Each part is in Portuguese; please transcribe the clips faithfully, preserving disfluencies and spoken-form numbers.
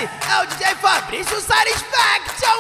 Esse é o D J Fabrício Satisfaction.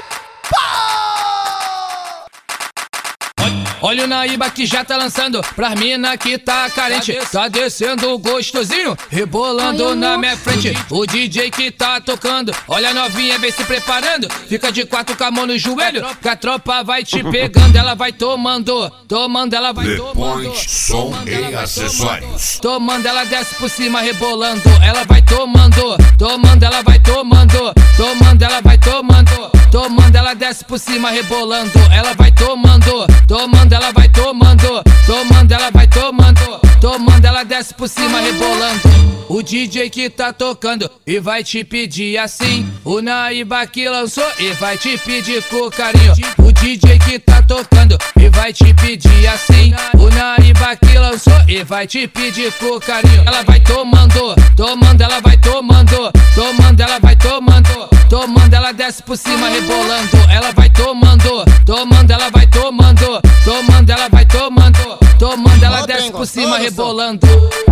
Olha o Naíba que já tá lançando pras mina que tá carente. Tá descendo gostosinho, rebolando na minha frente. O D J que tá tocando, olha a novinha vem se preparando. Fica de quatro com a mão no joelho, que a tropa vai te pegando. Ela vai tomando, tomando, ela vai tomando. Point, som e acessórios. Tomando, ela desce por cima rebolando. Ela vai tomando, tomando, ela vai tomando. Tomando, ela vai tomando. Tomando, ela desce por cima rebolando. Ela vai tomando, tomando, ela vai tomando. Tomando, ela vai tomando. Tomando, ela desce por cima rebolando. O D J que tá tocando e vai te pedir assim. O Naíba que lançou e vai te pedir com carinho. O D J que tá tocando e vai te pedir assim. O Naíba que lançou e vai te pedir com carinho. Ela vai tomando, tomando, ela vai tomando. Tomando, ela vai tomando. Tomando, ela desce por cima rebolando. Ela vai tomando, tomando, ela vai tomando. Tomando, ela vai tomando. Tomando, ela desce por cima rebolando.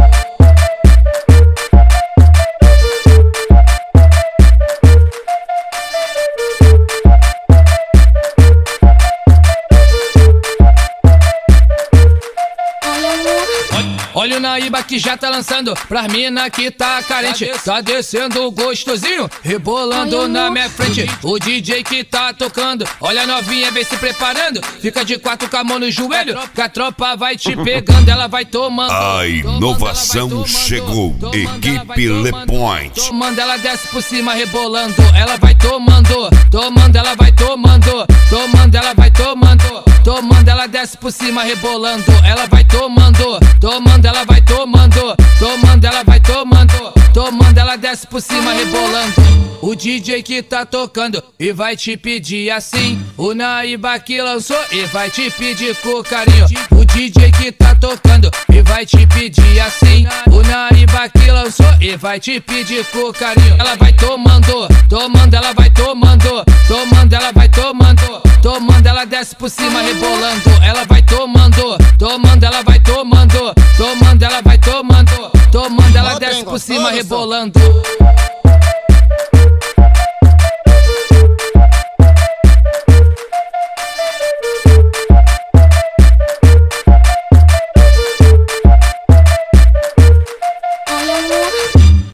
Olha o Naíba que já tá lançando pras mina que tá carente. Tá descendo gostosinho, rebolando na minha frente. O D J que tá tocando, olha a novinha vem se preparando. Fica de quatro com a mão no joelho, que a tropa vai te pegando. Ela vai tomando. A inovação chegou, equipe Le Point. Tomando, ela desce por cima rebolando. Ela vai tomando, tomando, ela vai tomando. Tomando, ela vai tomando. Tomando, ela desce por cima rebolando. Ela vai tomando, tomando, ela vai tomando. Tomando, ela vai tomando. Tomando, ela desce por cima rebolando. O D J que tá tocando e vai te pedir assim. O Naíba que lançou e vai te pedir com carinho. O D J que tá tocando e vai te pedir assim. O Naíba que lançou e vai te pedir com carinho. Ela vai tomando, tomando, ela vai tomando. Tomando, ela vai tomando. Tomando, ela desce por cima rebolando. Ela vai tomando, tomando, ela vai tomando. Tomando, ela vai tomando. Tomando, ela desce por cima rebolando.